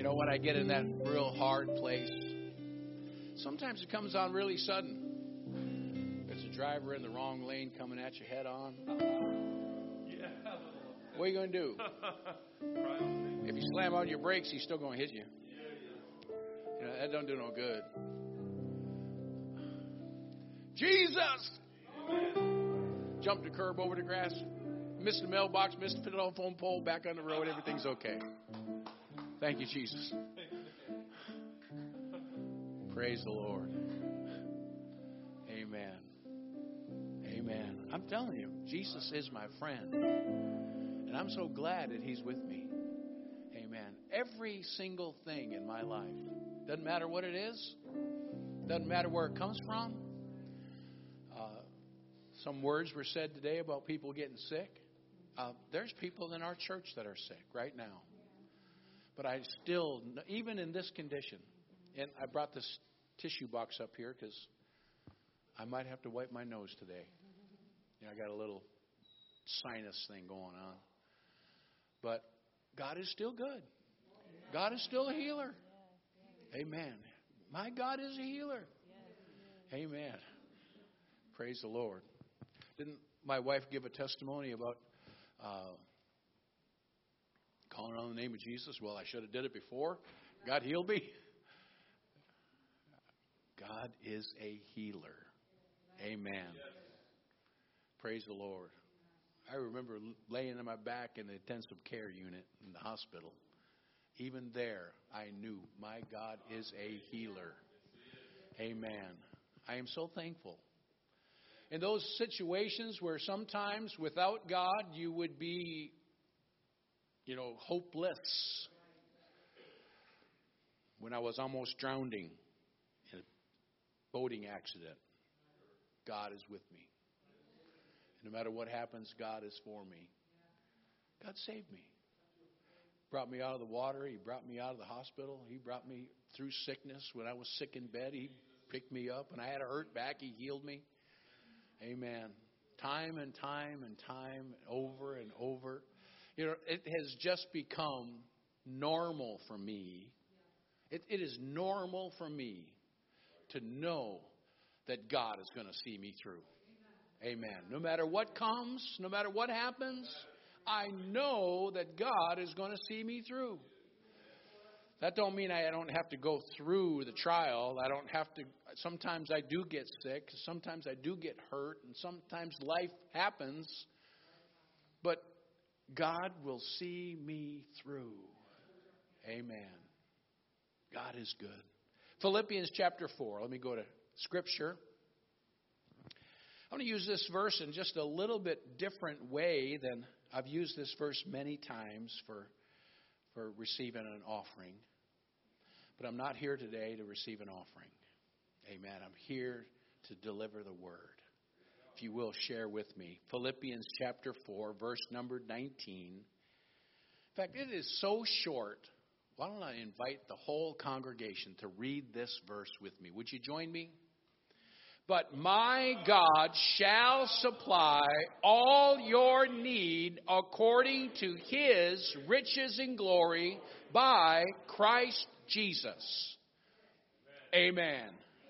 You know, when I get in that real hard place, sometimes it comes on really sudden. There's a driver in the wrong lane coming at you head on. What are you going to do? If you slam on your brakes, he's still going to hit you. You know, that don't do no good. Jesus! Jumped the curb over the grass, missed the mailbox, missed the telephone pole, back on the road, everything's okay. Thank you, Jesus. Praise the Lord. Amen. Amen. I'm telling you, Jesus is my friend. And I'm so glad that He's with me. Amen. Every single thing in my life, doesn't matter what it is, doesn't matter where it comes from. Some words were said today about people getting sick. There's people in our church that are sick right now. But I still, even in this condition, and I brought this tissue box up here because I might have to wipe my nose today. You know, I got a little sinus thing going on. But God is still good. God is still a healer. Amen. My God is a healer. Amen. Praise the Lord. Didn't my wife give a testimony about calling on the name of Jesus? Well, I should have did it before. God healed me. God is a healer. Amen. Praise the Lord. I remember laying on my back in the intensive care unit in the hospital. Even there, I knew my God is a healer. Amen. I am so thankful. In those situations where sometimes without God you would be, hopeless. When I was almost drowning in a boating accident, God is with me. No matter what happens, God is for me. God saved me. Brought me out of the water. He brought me out of the hospital. He brought me through sickness. When I was sick in bed, He picked me up. When I had a hurt back, He healed me. Amen. Time and time and time, over and over. It has just become normal for me. It is normal for me to know that God is going to see me through. Amen. No matter what comes, no matter what happens, I know that God is going to see me through. That don't mean I don't have to go through the trial. I don't have to. Sometimes I do get sick. Sometimes I do get hurt. And sometimes life happens. But God will see me through. Amen. God is good. Philippians chapter 4. Let me go to Scripture. I'm going to use this verse in just a little bit different way than I've used this verse many times for receiving an offering. But I'm not here today to receive an offering. Amen. I'm here to deliver the word. If you will, share with me. Philippians chapter 4, verse number 19. In fact, it is so short. Why don't I invite the whole congregation to read this verse with me? Would you join me? But my God shall supply all your need according to His riches and glory by Christ Jesus. Amen.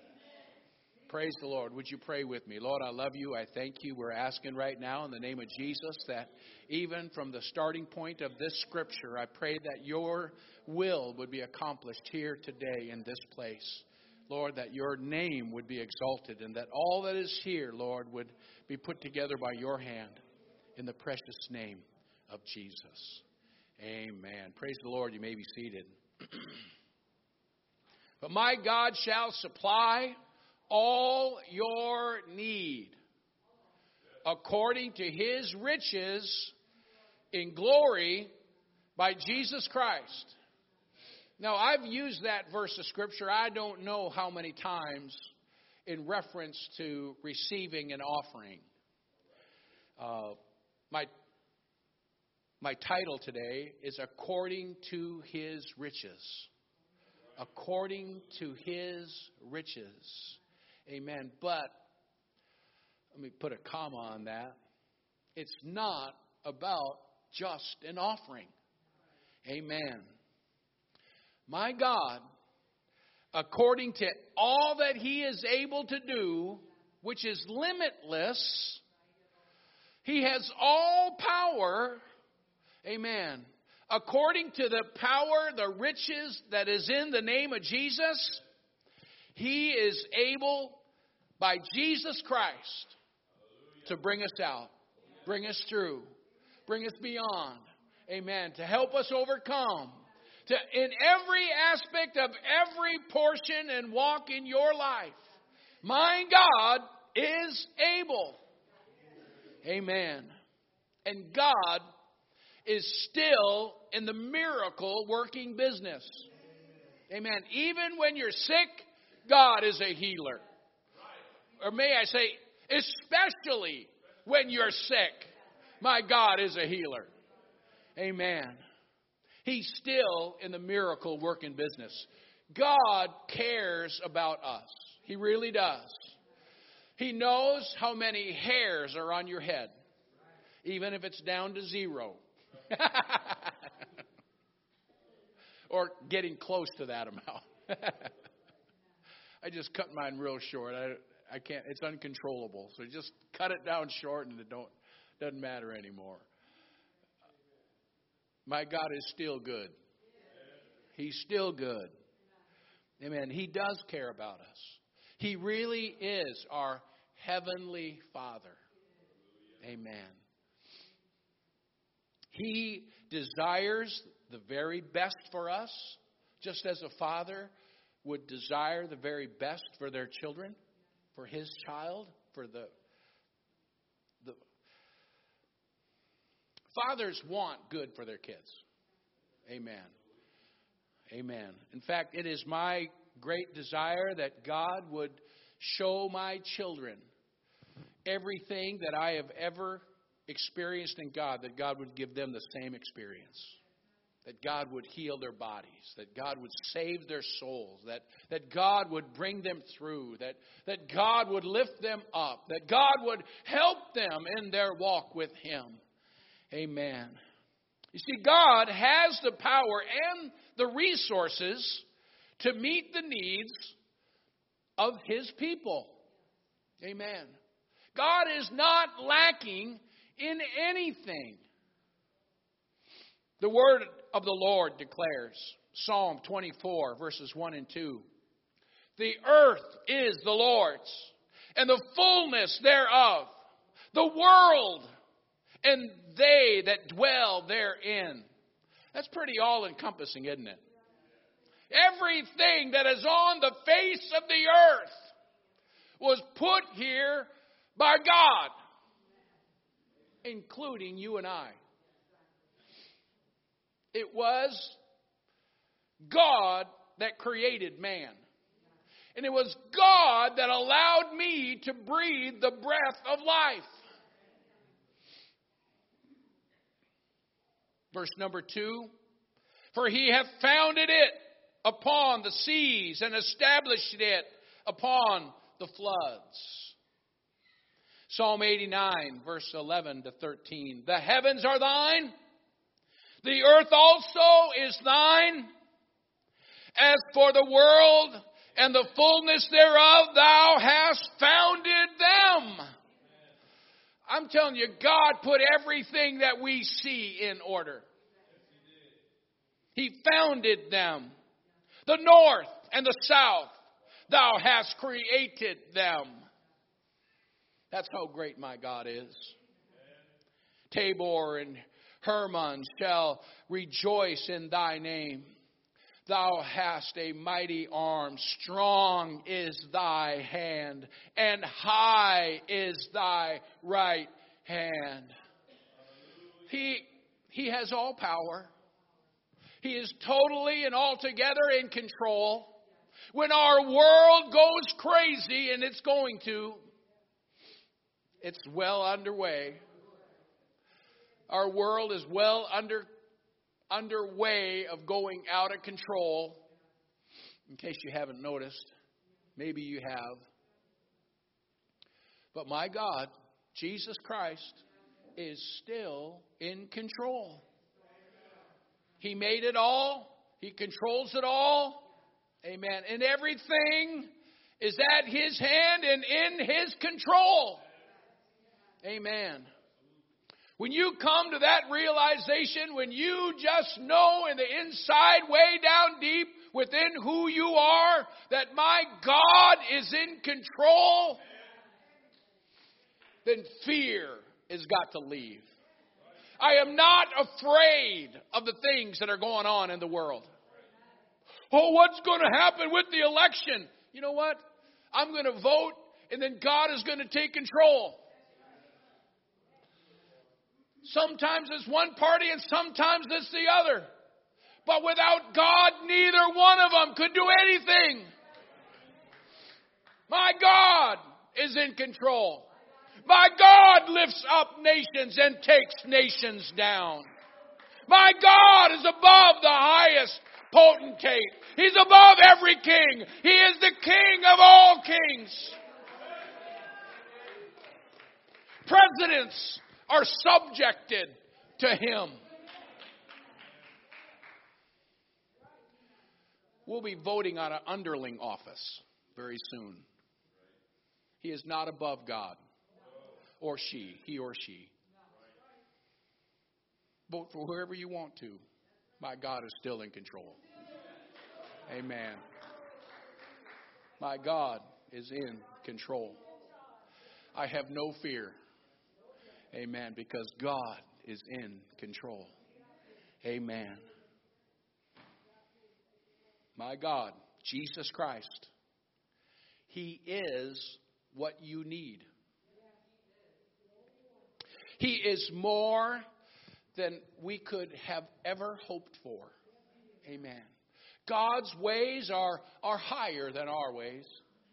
Praise the Lord. Would you pray with me? Lord, I love you. I thank you. We're asking right now in the name of Jesus that even from the starting point of this scripture, I pray that your will would be accomplished here today in this place. Lord, that your name would be exalted and that all that is here, Lord, would be put together by your hand in the precious name of Jesus. Amen. Praise the Lord. You may be seated. But my God shall supply all your need according to His riches in glory by Jesus Christ. Now, I've used that verse of Scripture, I don't know how many times, in reference to receiving an offering. My title today is According to His Riches. According to His riches. Amen. But, let me put a comma on that. It's not about just an offering. Amen. My God, according to all that He is able to do, which is limitless, He has all power, amen, according to the power, the riches that is in the name of Jesus. He is able, by Jesus Christ, to bring us out, bring us through, bring us beyond, amen, to help us overcome. In every aspect of every portion and walk in your life, my God is able. Amen. And God is still in the miracle working business. Amen. Even when you're sick, God is a healer. Or may I say, especially when you're sick, my God is a healer. Amen. He's still in the miracle working business. God cares about us. He really does. He knows how many hairs are on your head, even if it's down to 0. Or getting close to that amount. I just cut mine real short. I can't. It's uncontrollable. So just cut it down short, and it doesn't matter anymore. My God is still good. He's still good. Amen. He does care about us. He really is our Heavenly Father. Amen. He desires the very best for us, just as a father would desire the very best for their children, for his child, for the fathers want good for their kids. Amen. Amen. In fact, it is my great desire that God would show my children everything that I have ever experienced in God, that God would give them the same experience. That God would heal their bodies, that God would save their souls, that God would bring them through, that God would lift them up, that God would help them in their walk with Him. Amen. You see, God has the power and the resources to meet the needs of His people. Amen. God is not lacking in anything. The word of the Lord declares, Psalm 24, verses 1 and 2. The earth is the Lord's, and the fullness thereof, the world, and they that dwell therein. That's pretty all-encompassing, isn't it? Everything that is on the face of the earth was put here by God, including you and I. It was God that created man. And it was God that allowed me to breathe the breath of life. Verse number 2. For He hath founded it upon the seas and established it upon the floods. Psalm 89, verse 11 to 13. The heavens are thine. The earth also is thine. As for the world and the fullness thereof, thou hast founded them. I'm telling you, God put everything that we see in order. He founded them. The north and the south, thou hast created them. That's how great my God is. Tabor and Hermon shall rejoice in thy name. Thou hast a mighty arm, strong is thy hand, and high is thy right hand. He has all power. He is totally and altogether in control. When our world goes crazy, and it's going to, it's well underway. Our world is well underway of going out of control. In case you haven't noticed, maybe you have. But my God, Jesus Christ, is still in control. He made it all. He controls it all. Amen. And everything is at His hand and in His control. Amen. When you come to that realization, when you just know in the inside, way down deep within who you are, that my God is in control, then fear has got to leave. I am not afraid of the things that are going on in the world. Oh, what's going to happen with the election? You know what? I'm going to vote, and then God is going to take control. Sometimes it's one party and sometimes it's the other. But without God, neither one of them could do anything. My God is in control. My God lifts up nations and takes nations down. My God is above the highest potentate. He's above every king. He is the King of all kings. Presidents are subjected to Him. We'll be voting on an underling office very soon. He is not above God or she, he or she. Vote for whoever you want to. My God is still in control. Amen. My God is in control. I have no fear. Amen. Because God is in control. Amen. My God, Jesus Christ, He is what you need. He is more than we could have ever hoped for. Amen. God's ways are higher than our ways.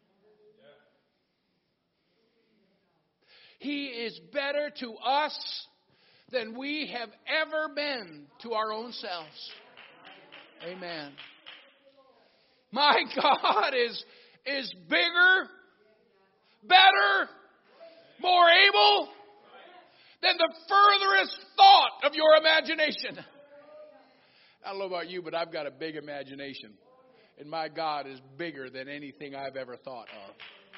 He is better to us than we have ever been to our own selves. Amen. My God is bigger, better, more able than the furthest thought of your imagination. I don't know about you, but I've got a big imagination. And my God is bigger than anything I've ever thought of.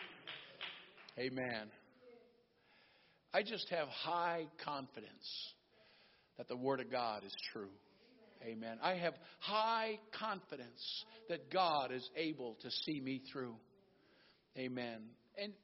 Amen. I just have high confidence that the Word of God is true. Amen. I have high confidence that God is able to see me through. Amen. And,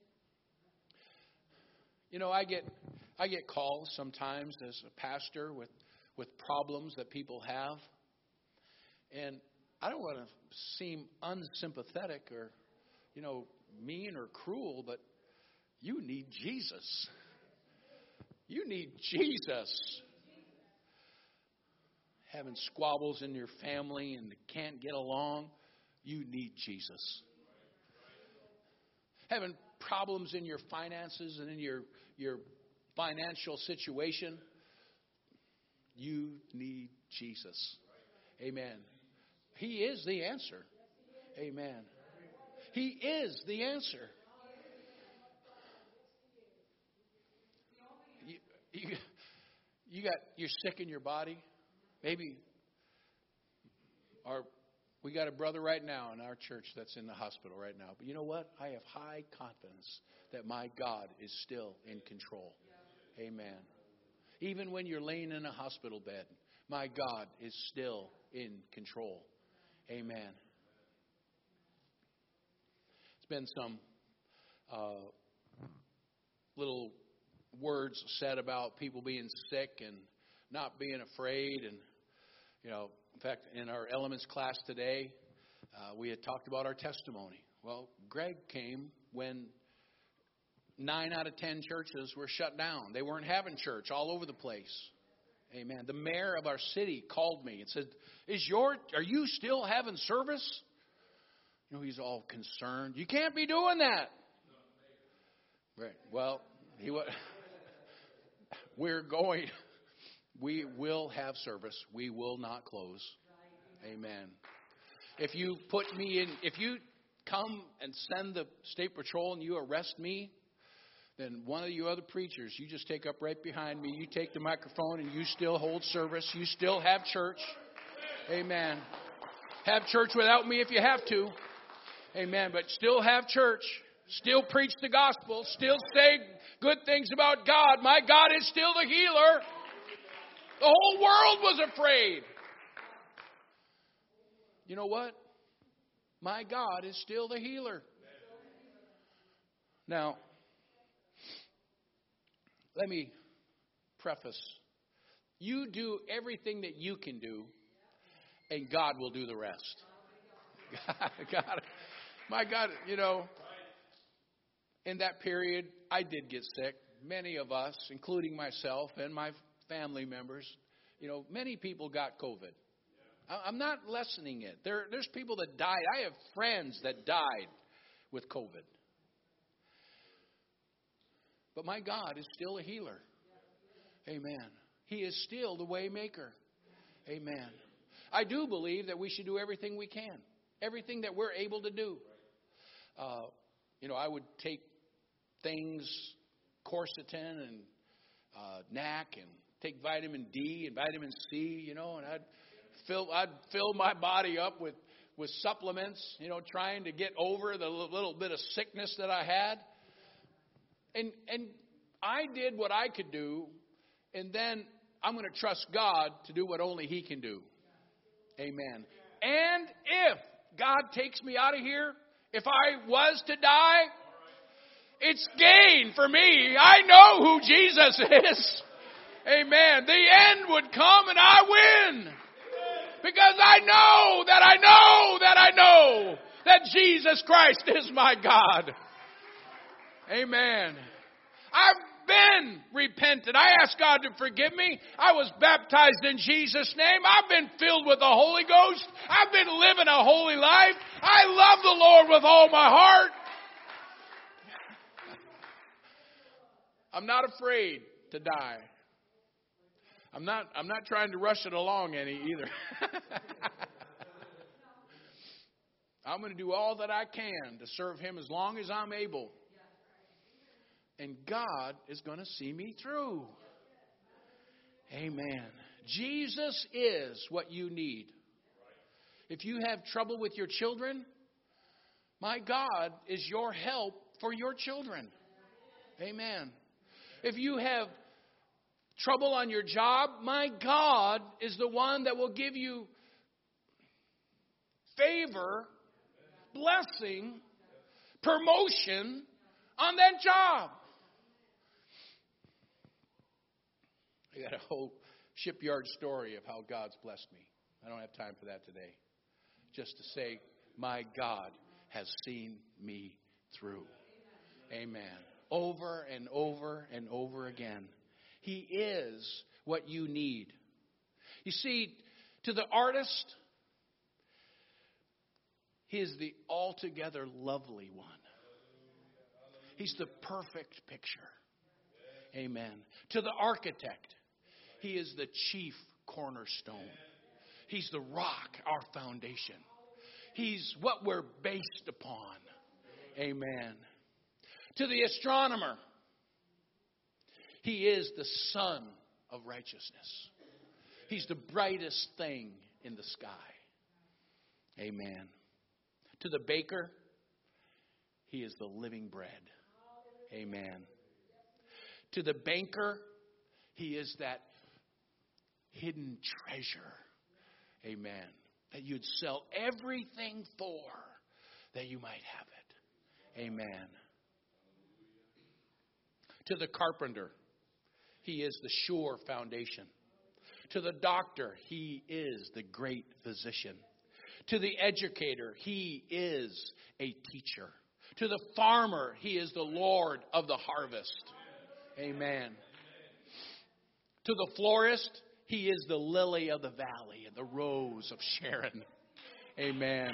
you know, I get calls sometimes as a pastor with problems that people have. And I don't want to seem unsympathetic or, you know, mean or cruel, but you need Jesus. You need Jesus. Having squabbles in your family and can't get along, you need Jesus. Having problems in your finances and in your financial situation, you need Jesus. Amen. He is the answer. Amen. He is the answer. You're sick in your body. Maybe we got a brother right now in our church that's in the hospital right now. But you know what? I have high confidence that my God is still in control. Amen. Even when you're laying in a hospital bed, my God is still in control. Amen. It's been some little words said about people being sick and not being afraid. And, you know, in fact, in our elements class today, we had talked about our testimony. Well, Greg came when 9 out of 10 churches were shut down. They weren't having church all over the place. Amen. The mayor of our city called me and said, are you still having service? You know, he's all concerned. You can't be doing that. Right. Well, we will have service. We will not close. Amen. If you come and send the state patrol and you arrest me, then one of you other preachers, you just take up right behind me. You take the microphone and you still hold service. You still have church. Amen. Have church without me if you have to. Amen. But still have church. Still preach the gospel. Still say good things about God. My God is still the healer. The whole world was afraid. You know what? My God is still the healer. Now, let me preface. You do everything that you can do, and God will do the rest. God, my God, you know, in that period, I did get sick. Many of us, including myself and my family members, you know, many people got COVID. I'm not lessening it. There's people that died. I have friends that died with COVID. But my God is still a healer. Amen. He is still the way maker. Amen. I do believe that we should do everything we can. Everything that we're able to do. I would take things, quercetin and NAC, and take vitamin D and vitamin C, and I'd fill my body up with supplements, trying to get over the little bit of sickness that I had. And I did what I could do, and then I'm going to trust God to do what only He can do. Amen. And if God takes me out of here, if I was to die, it's gain for me. I know who Jesus is. Amen. The end would come and I win. Because I know that Jesus Christ is my God. Amen. I've been repentant. I asked God to forgive me. I was baptized in Jesus' name. I've been filled with the Holy Ghost. I've been living a holy life. I love the Lord with all my heart. I'm not afraid to die. I'm not trying to rush it along any either. I'm going to do all that I can to serve Him as long as I'm able. And God is going to see me through. Amen. Jesus is what you need. If you have trouble with your children, my God is your help for your children. Amen. If you have trouble on your job, my God is the one that will give you favor, blessing, promotion on that job. I got a whole shipyard story of how God's blessed me. I don't have time for that today. Just to say, my God has seen me through. Amen. Over and over and over again. He is what you need. You see, to the artist, He is the altogether lovely one. He's the perfect picture. Amen. To the architect, He is the chief cornerstone. He's the rock, our foundation. He's what we're based upon. Amen. To the astronomer, He is the sun of righteousness. He's the brightest thing in the sky. Amen. To the baker, He is the living bread. Amen. To the banker, He is that hidden treasure. Amen. That you'd sell everything for, that you might have it. Amen. To the carpenter, He is the sure foundation. To the doctor, He is the great physician. To the educator, He is a teacher. To the farmer, He is the Lord of the harvest. Amen. To the florist, He is the lily of the valley and the rose of Sharon. Amen.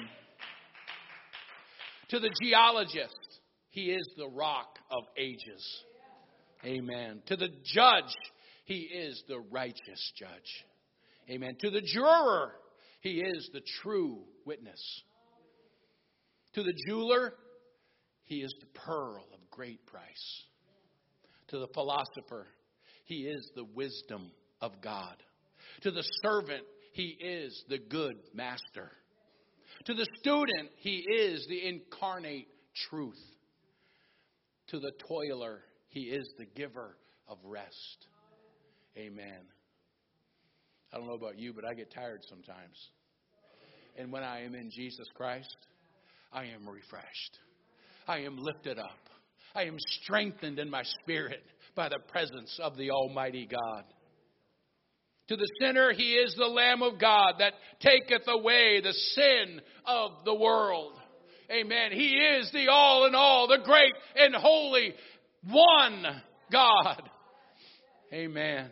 To the geologist, He is the rock of ages. Amen. To the judge, He is the righteous judge. Amen. To the juror, He is the true witness. To the jeweler, He is the pearl of great price. To the philosopher, He is the wisdom of God. To the servant, He is the good master. To the student, He is the incarnate truth. To the toiler, He is the giver of rest. Amen. I don't know about you, but I get tired sometimes. And when I am in Jesus Christ, I am refreshed. I am lifted up. I am strengthened in my spirit by the presence of the Almighty God. To the sinner, He is the Lamb of God that taketh away the sin of the world. Amen. He is the all in all, the great and holy one God. Amen.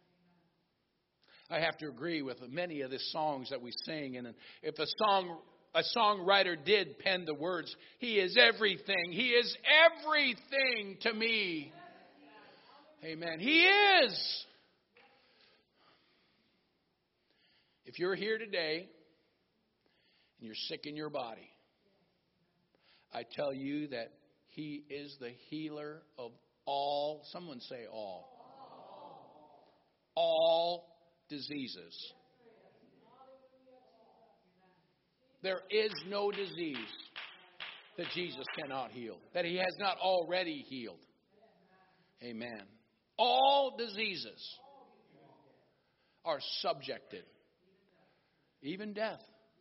I have to agree with many of the songs that we sing. And if a songwriter did pen the words, He is everything. He is everything to me. Amen. He is. If you're here today and you're sick in your body, I tell you that He is the healer of all, someone say all. All diseases. There is no disease that Jesus cannot heal, that He has not already healed. Amen. All diseases are subjected, even death.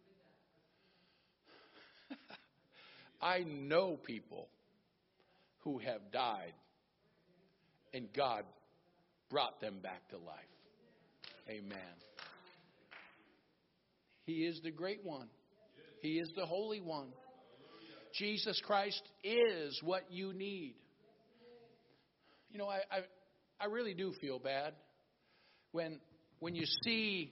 I know people who have died and God brought them back to life. Amen. He is the great one. He is the Holy One. Jesus Christ is what you need. You know, I really do feel bad when you see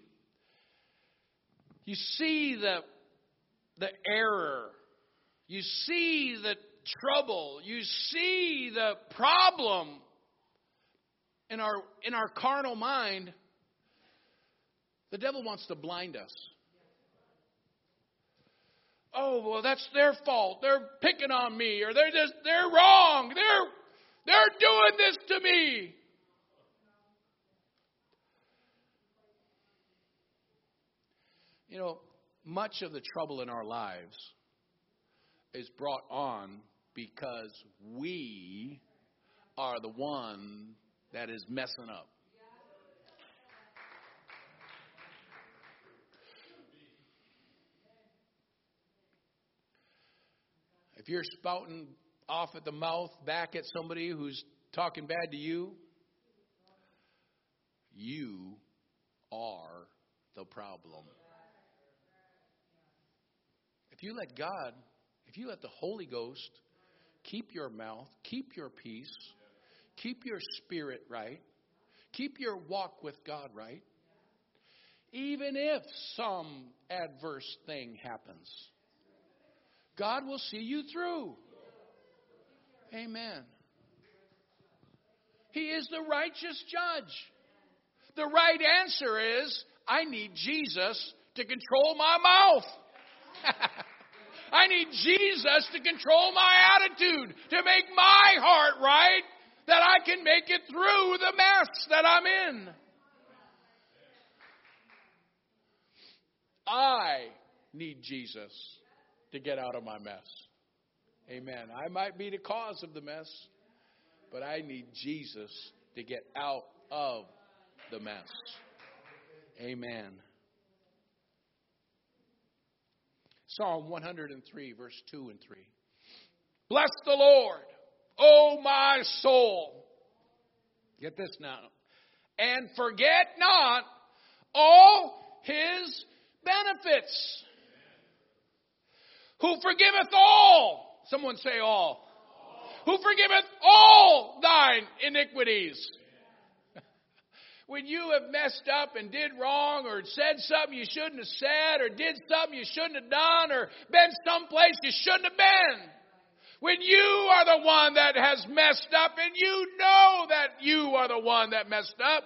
the error, you see the trouble, you see the problem in our carnal mind. The devil wants to blind us. Oh, well, that's their fault. They're picking on me, or they're wrong. They're doing this to me. You know, much of the trouble in our lives is brought on because we are the one that is messing up. If you're spouting off at the mouth back at somebody who's talking bad to you, you are the problem. If you let God, if you let the Holy Ghost keep your mouth, keep your peace, keep your spirit right, keep your walk with God right, even if some adverse thing happens, God will see you through. Amen. He is the righteous judge. The right answer is, I need Jesus to control my mouth. I need Jesus to control my attitude, to make my heart right, that I can make it through the mess that I'm in. I need Jesus to get out of my mess. Amen. I might be the cause of the mess, but I need Jesus to get out of the mess. Amen. Psalm 103, verse 2 and 3. Bless the Lord, O my soul. Get this now. And forget not all His benefits. Who forgiveth all. Someone say all. Who forgiveth all thine iniquities. When you have messed up and did wrong, or said something you shouldn't have said, or did something you shouldn't have done, or been someplace you shouldn't have been. When you are the one that has messed up and you know that you are the one that messed up,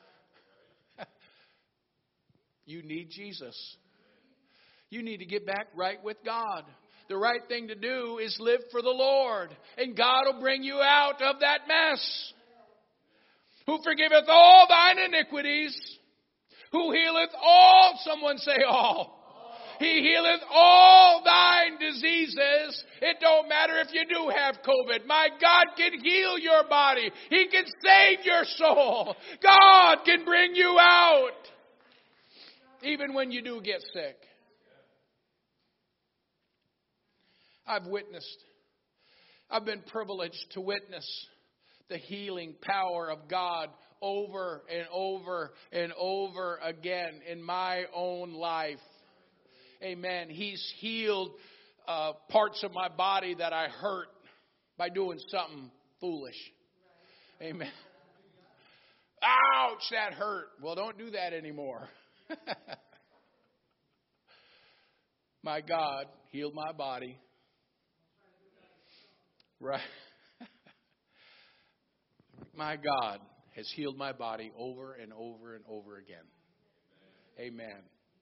you need Jesus. You need to get back right with God. The right thing to do is live for the Lord, and God will bring you out of that mess. Who forgiveth all thine iniquities, who healeth all, someone say all. He healeth all thine diseases. It don't matter if you do have COVID. My God can heal your body. He can save your soul. God can bring you out. Even when you do get sick. I've been privileged to witness the healing power of God over and over and over again in my own life. Amen. He's healed parts of my body that I hurt by doing something foolish. Amen. Ouch, that hurt. Well, don't do that anymore. My God healed my body. Right. My God has healed my body over and over and over again. Amen.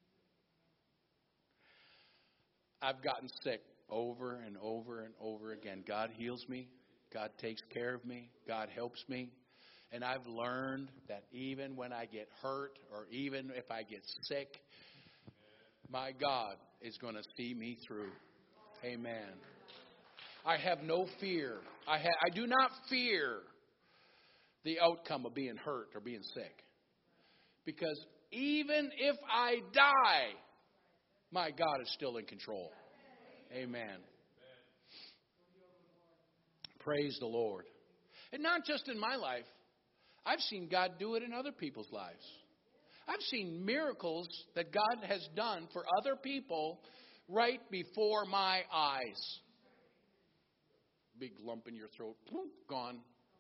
I've gotten sick over and over and over again. God heals me. God takes care of me. God helps me. And I've learned that even when I get hurt or even if I get sick, my God is going to see me through. Amen. I have no fear. I do not fear the outcome of being hurt or being sick. Because even if I die, my God is still in control. Amen. Praise the Lord. And not just in my life. I've seen God do it in other people's lives. I've seen miracles that God has done for other people right before my eyes. Big lump in your throat, gone.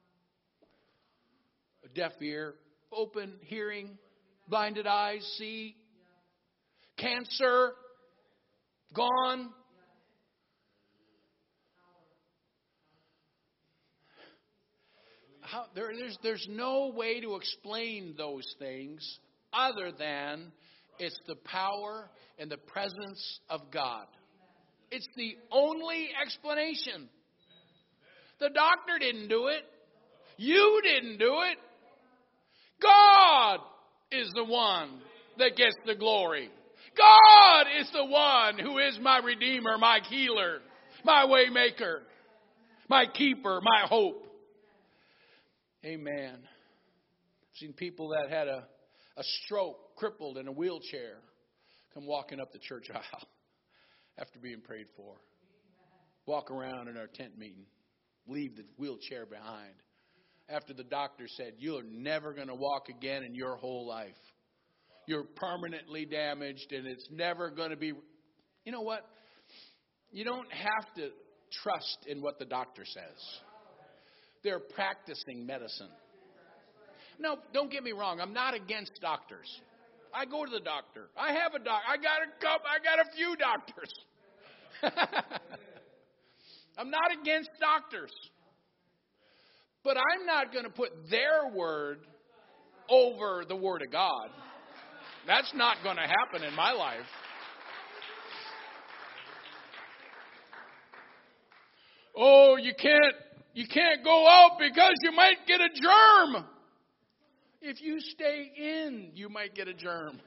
A deaf ear, open hearing, blinded eyes, see. Cancer, gone. There's no way to explain those things other than it's the power and the presence of God. It's the only explanation. The doctor didn't do it. You didn't do it. God is the one that gets the glory. God is the one who is my Redeemer, my healer, my way maker, my keeper, my hope. Amen. I've seen people that had a stroke, crippled in a wheelchair, come walking up the church aisle after being prayed for. Walk around in our tent meeting. Leave the wheelchair behind. After the doctor said, you're never going to walk again in your whole life. You're permanently damaged and it's never going to be. You know what? You don't have to trust in what the doctor says. They're practicing medicine. No, don't get me wrong. I'm not against doctors. I go to the doctor. I have a doctor. I got a few doctors. I'm not against doctors. But I'm not going to put their word over the word of God. That's not going to happen in my life. Oh, you can't go out because you might get a germ. If you stay in, you might get a germ.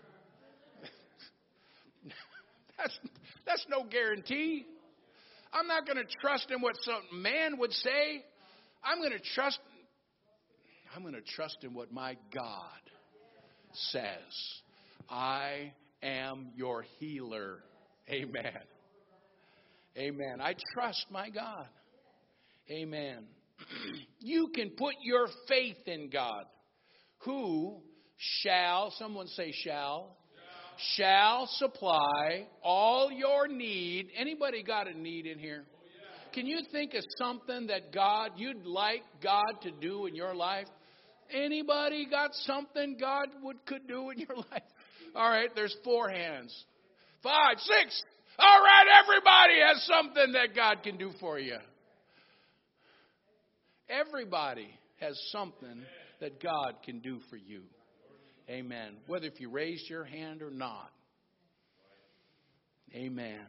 That's no guarantee. I'm not going to trust in what some man would say. I'm going to trust in what my God says. I am your healer. Amen. Amen. I trust my God. Amen. You can put your faith in God, who shall, someone say shall supply all your need. Anybody got a need in here? Can you think of something that you'd like God to do in your life? Anybody got something God could do in your life? All right, there's 4 hands. 5, 6. All right, everybody has something that God can do for you. Everybody has something that God can do for you. Amen. Whether if you raised your hand or not. Amen.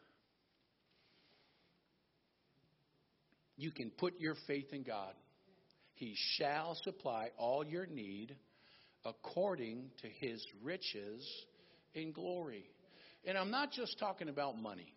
You can put your faith in God. He shall supply all your need according to his riches in glory. And I'm not just talking about money.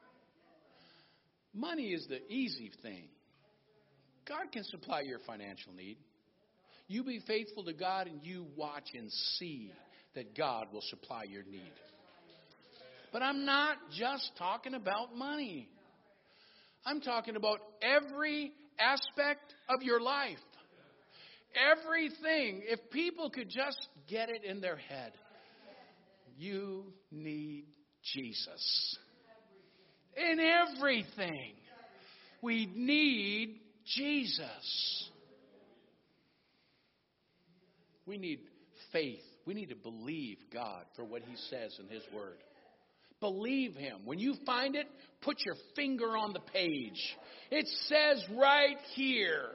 Money is the easy thing. God can supply your financial need. You be faithful to God and you watch and see that God will supply your need. But I'm not just talking about money. I'm talking about every aspect of your life. Everything. If people could just get it in their head, you need Jesus. In everything, we need Jesus. We need faith. We need to believe God for what He says in His Word. Believe Him. When you find it, put your finger on the page. It says right here,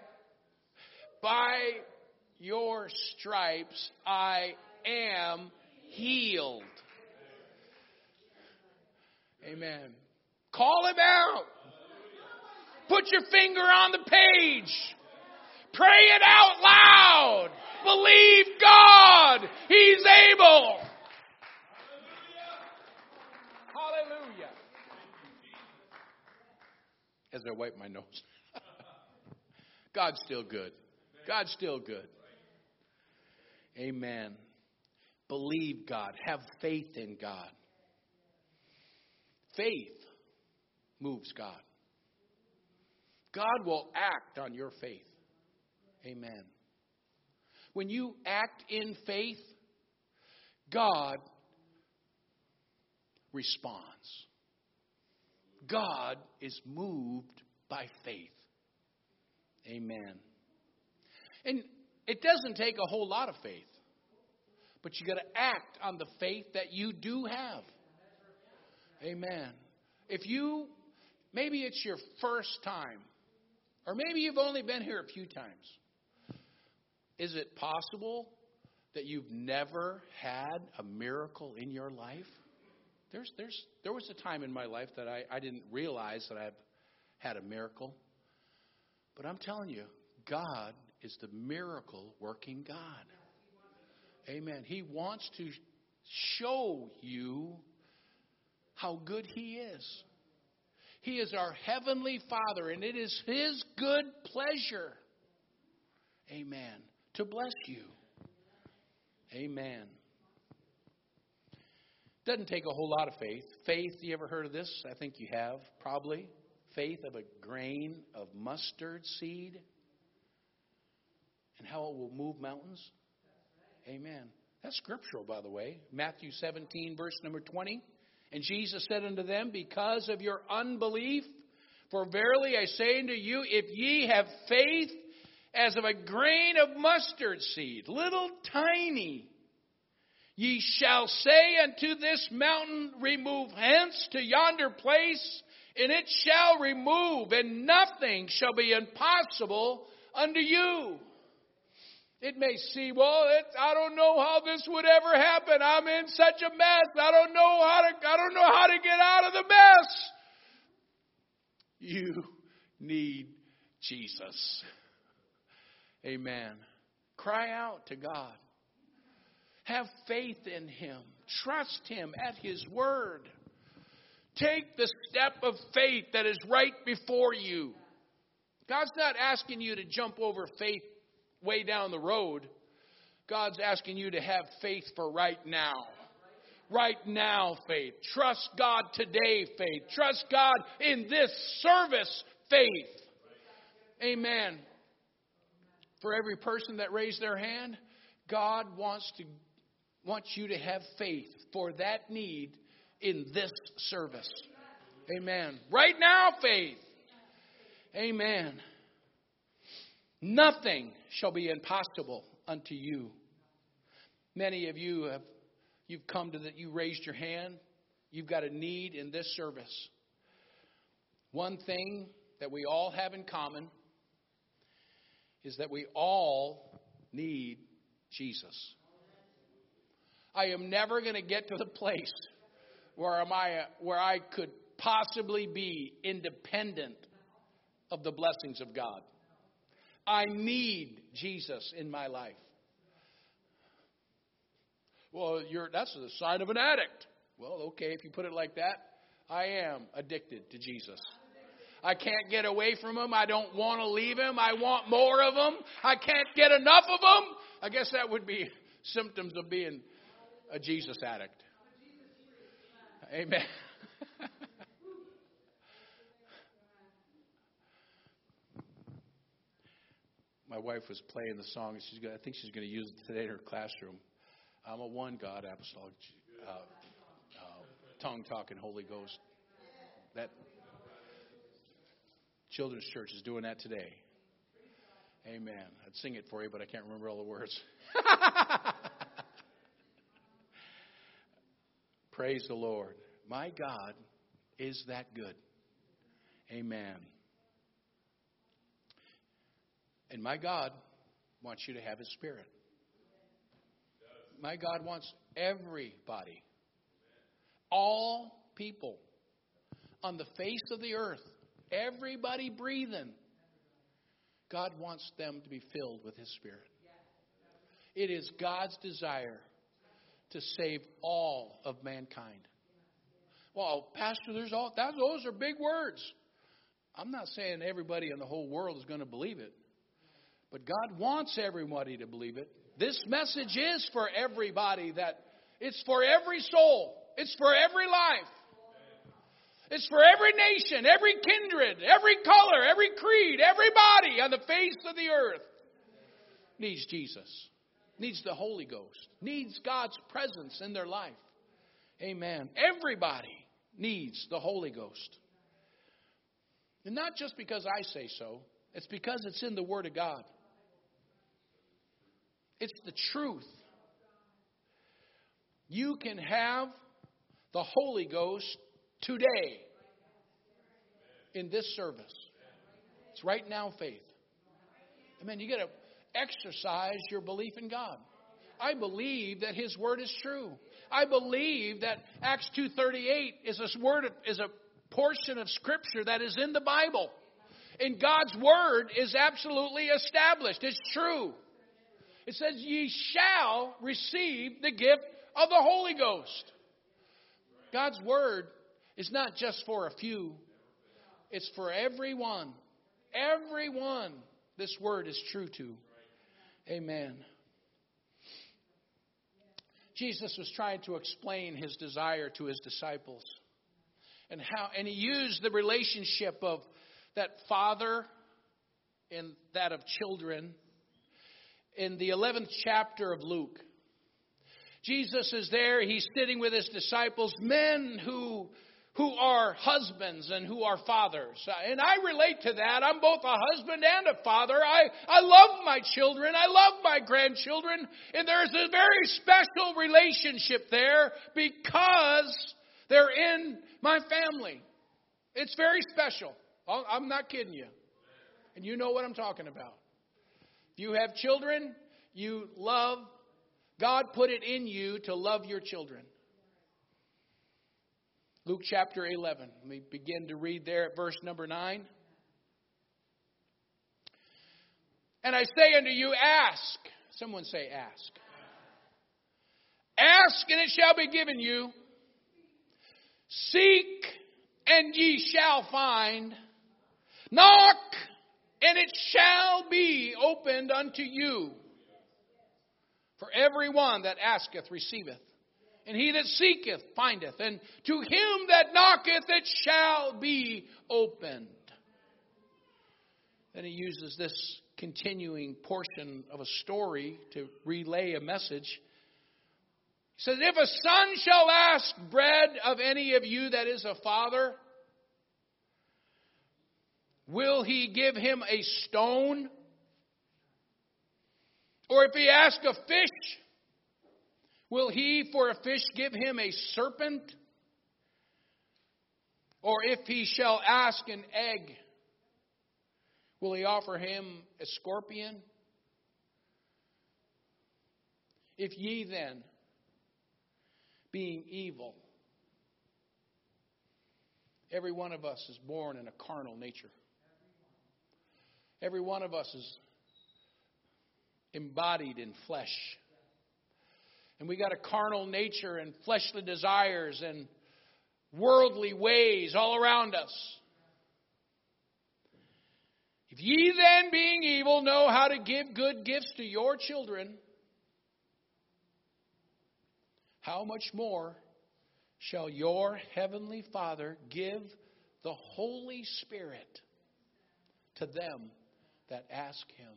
by your stripes I am healed. Amen. Call Him out. Put your finger on the page. Pray it out loud. Believe God. He's able. Hallelujah. As I wipe my nose. God's still good. God's still good. Amen. Believe God. Have faith in God. Faith moves God. God will act on your faith. Amen. When you act in faith, God responds. God is moved by faith. Amen. And it doesn't take a whole lot of faith. But you got to act on the faith that you do have. Amen. Maybe it's your first time. Or maybe you've only been here a few times. Is it possible that you've never had a miracle in your life? There was a time in my life that I didn't realize that I've had a miracle. But I'm telling you, God is the miracle working God. Amen. He wants to show you how good He is. He is our Heavenly Father, and it is His good pleasure, amen, to bless you. Amen. Doesn't take a whole lot of faith. Faith, you ever heard of this? I think you have, probably. Faith of a grain of mustard seed. And how it will move mountains. Amen. That's scriptural, by the way. Matthew 17, verse number 20. And Jesus said unto them, because of your unbelief, for verily I say unto you, if ye have faith as of a grain of mustard seed, little tiny, ye shall say unto this mountain, remove hence to yonder place, and it shall remove, and nothing shall be impossible unto you. It may seem, I don't know how this would ever happen. I'm in such a mess. I don't know how to get out of the mess. You need Jesus. Amen. Cry out to God. Have faith in Him. Trust Him at His word. Take the step of faith that is right before you. God's not asking you to jump over faith way down the road. God's asking you to have faith for right now. Right now, faith. Trust God today, faith. Trust God in this service, faith. Amen. For every person that raised their hand, God wants you to have faith for that need in this service. Amen. Right now, faith. Amen. Nothing shall be impossible unto you. Many of you you've come to that. You raised your hand. You've got a need in this service. One thing that we all have in common is that we all need Jesus. I am never going to get to the place where I could possibly be independent of the blessings of God. I need Jesus in my life. Well, that's the sign of an addict. Well, okay, if you put it like that, I am addicted to Jesus. I can't get away from Him. I don't want to leave Him. I want more of Him. I can't get enough of Him. I guess that would be symptoms of being a Jesus addict. Amen. My wife was playing the song. I think she's going to use it today in her classroom. I'm a one God apostolic, tongue talking Holy Ghost. That children's church is doing that today. Amen. I'd sing it for you, but I can't remember all the words. Praise the Lord. My God is that good. Amen. And my God wants you to have His Spirit. My God wants everybody, all people on the face of the earth, everybody breathing, God wants them to be filled with His Spirit. It is God's desire to save all of mankind. Well, Pastor, those are big words. I'm not saying everybody in the whole world is going to believe it. But God wants everybody to believe it. This message is for everybody. It's for every soul. It's for every life. It's for every nation, every kindred, every color, every creed, everybody on the face of the earth needs Jesus, needs the Holy Ghost, needs God's presence in their life. Amen. Everybody needs the Holy Ghost. And not just because I say so. It's because it's in the Word of God. It's the truth. You can have the Holy Ghost today in this service. It's right now faith. Amen. You got to exercise your belief in God. I believe that His Word is true. I believe that Acts 2:38 is a portion of Scripture that is in the Bible. And God's Word is absolutely established. It's true. It says, ye shall receive the gift of the Holy Ghost. God's Word is not just for a few. It's for everyone. Everyone this Word is true to. Amen. Jesus was trying to explain His desire to His disciples. And He used the relationship of that father and that of children in the 11th chapter of Luke. Jesus is there. He's sitting with His disciples, men who are husbands and who are fathers. And I relate to that. I'm both a husband and a father. I love my children. I love my grandchildren. And there's a very special relationship there because they're in my family. It's very special. I'm not kidding you. And you know what I'm talking about. If you have children, you love. God put it in you to love your children. Luke chapter 11. Let me begin to read there at verse number 9. And I say unto you, ask. Someone say ask. Ask and it shall be given you. Seek and ye shall find. Knock and it shall be opened unto you. For everyone that asketh receiveth. And he that seeketh findeth. And to him that knocketh it shall be opened. Then he uses this continuing portion of a story to relay a message. He says, if a son shall ask bread of any of you that is a father, will he give him a stone? Or if he ask a fish, will he for a fish give him a serpent? Or if he shall ask an egg, will he offer him a scorpion? If ye then, being evil, every one of us is born in a carnal nature. Every one of us is embodied in flesh. And we got a carnal nature and fleshly desires and worldly ways all around us. If ye then, being evil, know how to give good gifts to your children, how much more shall your heavenly Father give the Holy Spirit to them that ask Him?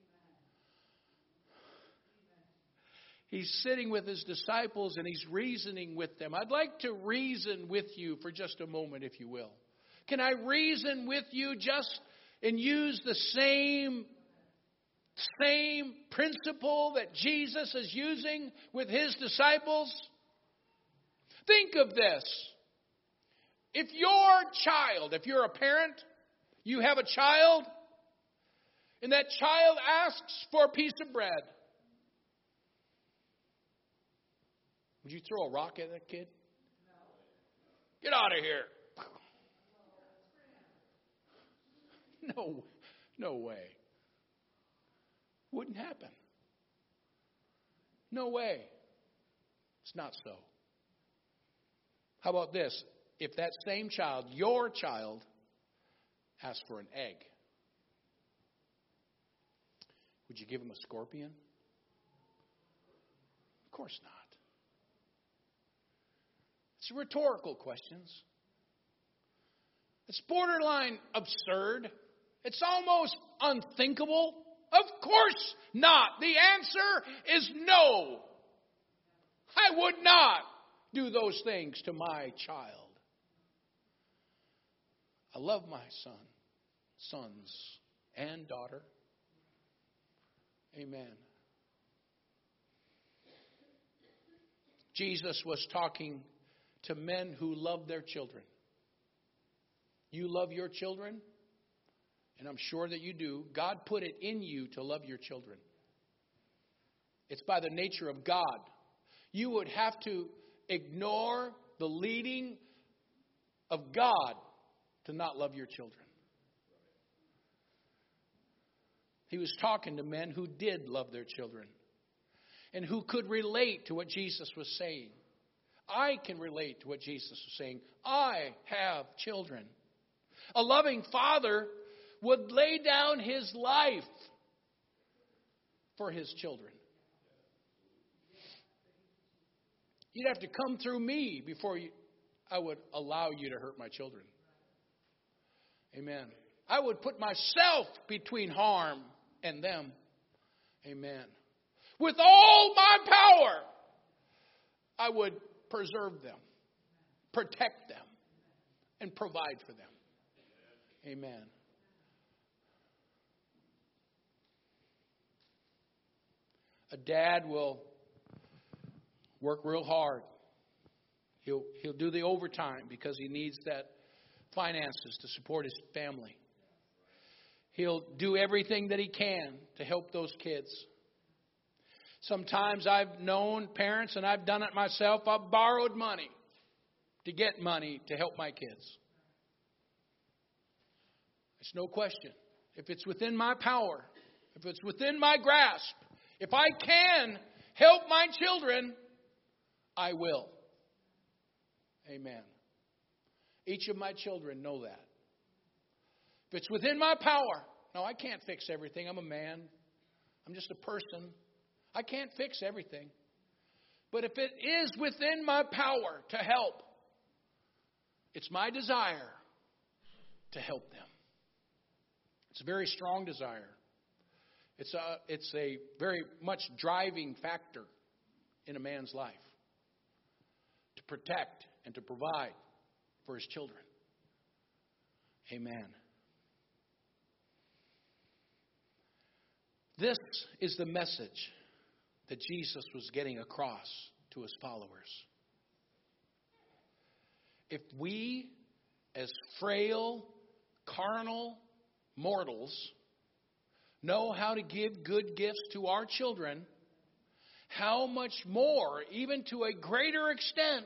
He's sitting with His disciples and He's reasoning with them. I'd like to reason with you for just a moment, if you will. Can I reason with you just and use the same principle that Jesus is using with His disciples? Think of this. If you're a parent, you have a child, and that child asks for a piece of bread, would you throw a rock at that kid? Get out of here. No way. Wouldn't happen. No way. It's not so. How about this? If that same child, your child, asks for an egg, would you give him a scorpion? Of course not. It's rhetorical questions. It's borderline absurd. It's almost unthinkable. Of course not. The answer is no. I would not do those things to my child. I love my sons and daughter. Amen. Jesus was talking to men who love their children. You love your children? And I'm sure that you do. God put it in you to love your children. It's by the nature of God. You would have to ignore the leading of God to not love your children. He was talking to men who did love their children and who could relate to what Jesus was saying. I can relate to what Jesus was saying. I have children. A loving father would lay down his life for his children. You'd have to come through me before I would allow you to hurt my children. Amen. I would put myself between harm and them. Amen. With all my power, I would preserve them, protect them, and provide for them. Amen. A dad will work real hard. He'll do the overtime because he needs that finances to support his family. He'll do everything that he can to help those kids. Sometimes I've known parents, and I've done it myself. I've borrowed money to get money to help my kids. There's no question. If it's within my power, if it's within my grasp, if I can help my children, I will. Amen. Each of my children know that. If it's within my power, now I can't fix everything. I'm a man. I'm just a person. I can't fix everything. But if it is within my power to help, it's my desire to help them. It's a very strong desire. It's a very much driving factor in a man's life to protect and to provide for his children. Amen. This is the message that Jesus was getting across to his followers. If we, as frail, carnal mortals, know how to give good gifts to our children, how much more, even to a greater extent,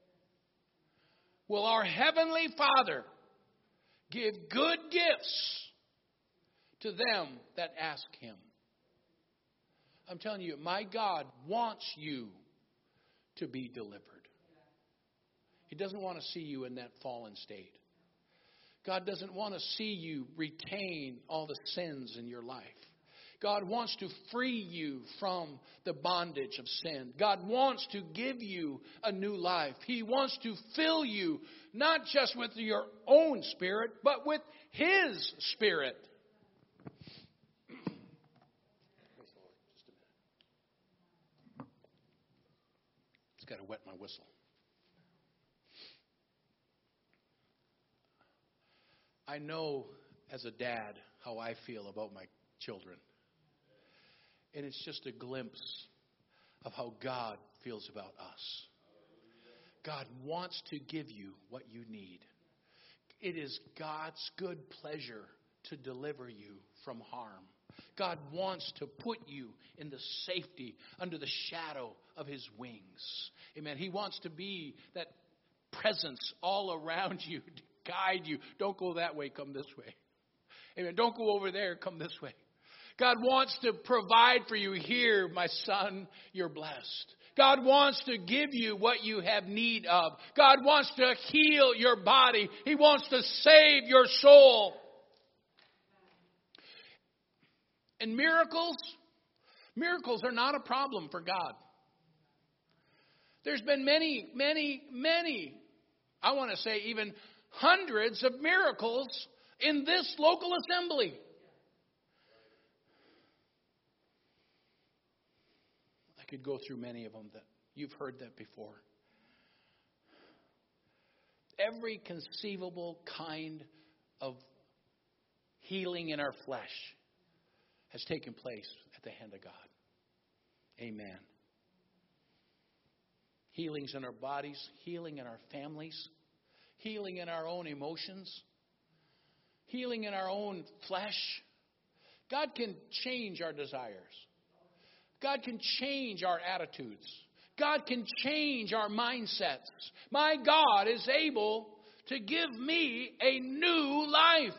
will our Heavenly Father give good gifts to them that ask Him? I'm telling you, my God wants you to be delivered. He doesn't want to see you in that fallen state. God doesn't want to see you retain all the sins in your life. God wants to free you from the bondage of sin. God wants to give you a new life. He wants to fill you not just with your own spirit, but with His Spirit. Just got to wet my whistle. I know as a dad how I feel about my children. And it's just a glimpse of how God feels about us. God wants to give you what you need. It is God's good pleasure to deliver you from harm. God wants to put you in the safety under the shadow of His wings. Amen. He wants to be that presence all around you to guide you. Don't go that way, come this way. Amen. Don't go over there, come this way. God wants to provide for you. Here, my son, you're blessed. God wants to give you what you have need of. God wants to heal your body. He wants to save your soul. And miracles are not a problem for God. There's been many, I want to say even hundreds of miracles in this local assembly. I could go through many of them that you've heard that before. Every conceivable kind of healing in our flesh has taken place at the hand of God. Amen. Healings in our bodies, healing in our families, healing in our own emotions, healing in our own flesh. God can change our desires. God can change our attitudes. God can change our mindsets. My God is able to give me a new life.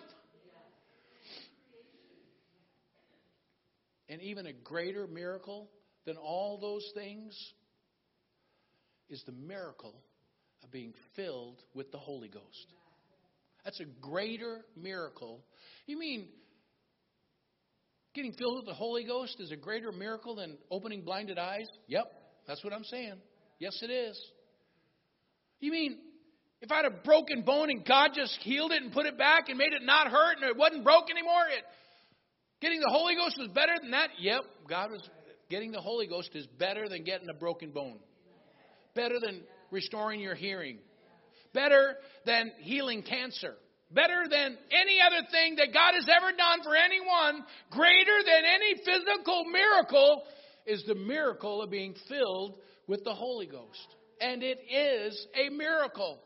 And even a greater miracle than all those things is the miracle of being filled with the Holy Ghost. That's a greater miracle. You mean getting filled with the Holy Ghost is a greater miracle than opening blinded eyes? Yep, that's what I'm saying. Yes, it is. You mean if I had a broken bone and God just healed it and put it back and made it not hurt and it wasn't broke anymore, getting the Holy Ghost was better than that? Yep, getting the Holy Ghost is better than getting a broken bone. Better than restoring your hearing. Better than healing cancer. Better than any other thing that God has ever done for anyone. Greater than any physical miracle is the miracle of being filled with the Holy Ghost. And it is a miracle.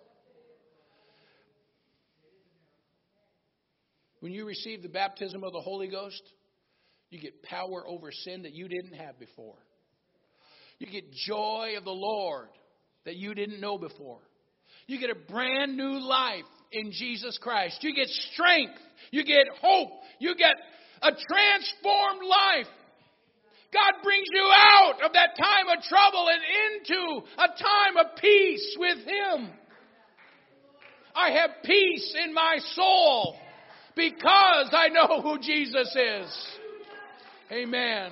When you receive the baptism of the Holy Ghost, you get power over sin that you didn't have before. You get joy of the Lord that you didn't know before. You get a brand new life in Jesus Christ. You get strength. You get hope. You get a transformed life. God brings you out of that time of trouble and into a time of peace with Him. I have peace in my soul because I know who Jesus is. Amen.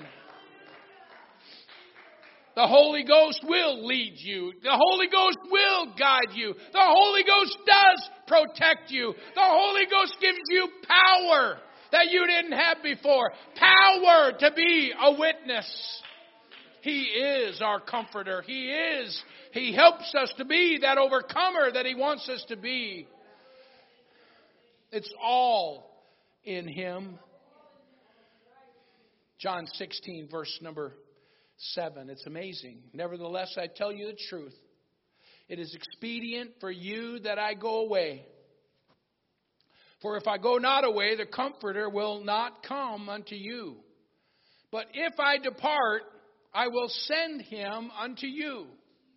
The Holy Ghost will lead you. The Holy Ghost will guide you. The Holy Ghost does protect you. The Holy Ghost gives you power that you didn't have before. Power to be a witness. He is our comforter. He helps us to be that overcomer that He wants us to be. It's all in Him. John 16, verse number 7. It's amazing. Nevertheless, I tell you the truth. It is expedient for you that I go away. For if I go not away, the Comforter will not come unto you. But if I depart, I will send Him unto you.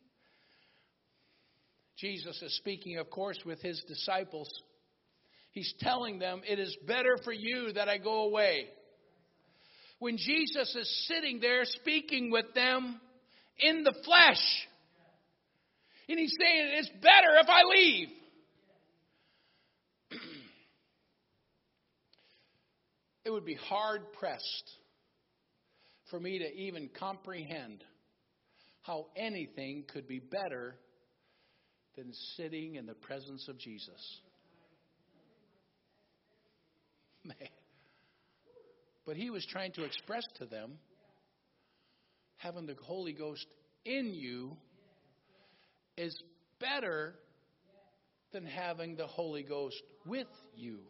Jesus is speaking, of course, with His disciples. He's telling them, it is better for you that I go away. When Jesus is sitting there speaking with them in the flesh, And he's saying, it's better if I leave. It would be hard-pressed for me to even comprehend how anything could be better than sitting in the presence of Jesus. Man. But he was trying to express to them, having the Holy Ghost in you is better than having the Holy Ghost with you.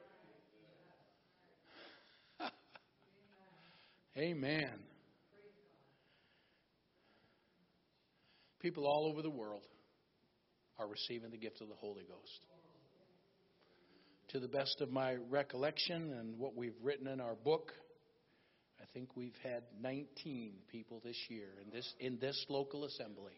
Amen. People all over the world are receiving the gift of the Holy Ghost. To the best of my recollection and what we've written in our book, I think we've had 19 people this year in this local assembly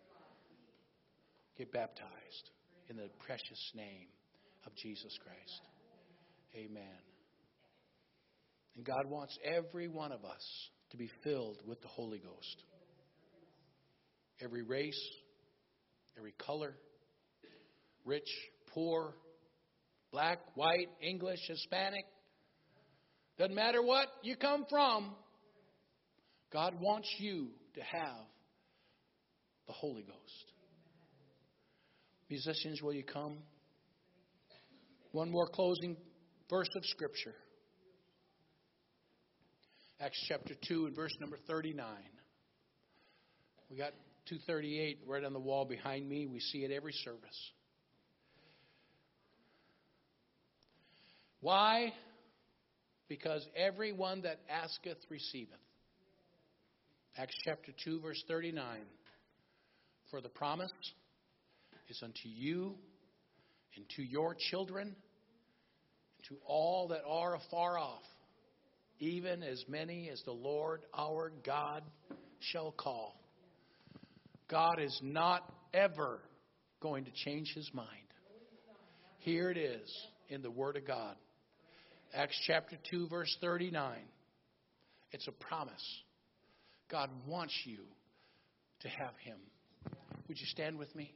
get baptized in the precious name of Jesus Christ. Amen. And God wants every one of us to be filled with the Holy Ghost. Every race, every color, rich, poor, black, white, English, Hispanic. Doesn't matter what you come from. God wants you to have the Holy Ghost. Musicians, will you come? One more closing verse of Scripture. Acts chapter 2 and verse number 39. We got 238 right on the wall behind me. We see it every service. Why? Because everyone that asketh receiveth. Acts chapter 2 verse 39. For the promise is unto you and to your children and to all that are afar off, even as many as the Lord our God shall call. God is not ever going to change his mind. Here it is in the Word of God. Acts chapter 2, verse 39. It's a promise. God wants you to have him. Would you stand with me?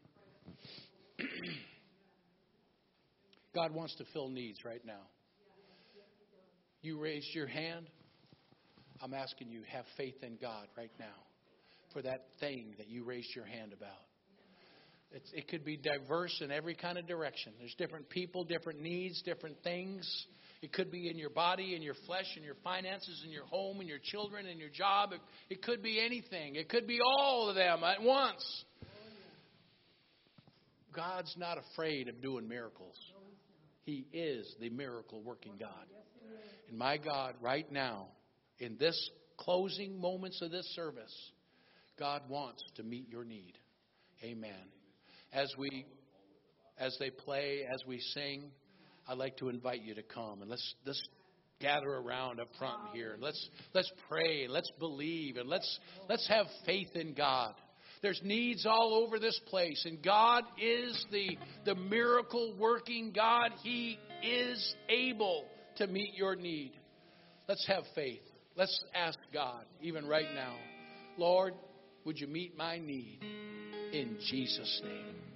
God wants to fill needs right now. You raised your hand. I'm asking you, have faith in God right now for that thing that you raised your hand about. It could be diverse in every kind of direction. There's different people, different needs, different things. It could be in your body, in your flesh, in your finances, in your home, in your children, in your job. It could be anything. It could be all of them at once. God's not afraid of doing miracles. He is the miracle working God. And my God, right now, in this closing moments of this service, God wants to meet your need. Amen. As they play, as we sing, I'd like to invite you to come and let's gather around up front here. Let's pray. Let's believe, and let's have faith in God. There's needs all over this place, and God is the miracle working God. He is able to meet your need. Let's have faith. Let's ask God, even right now, Lord, would you meet my need in Jesus' name?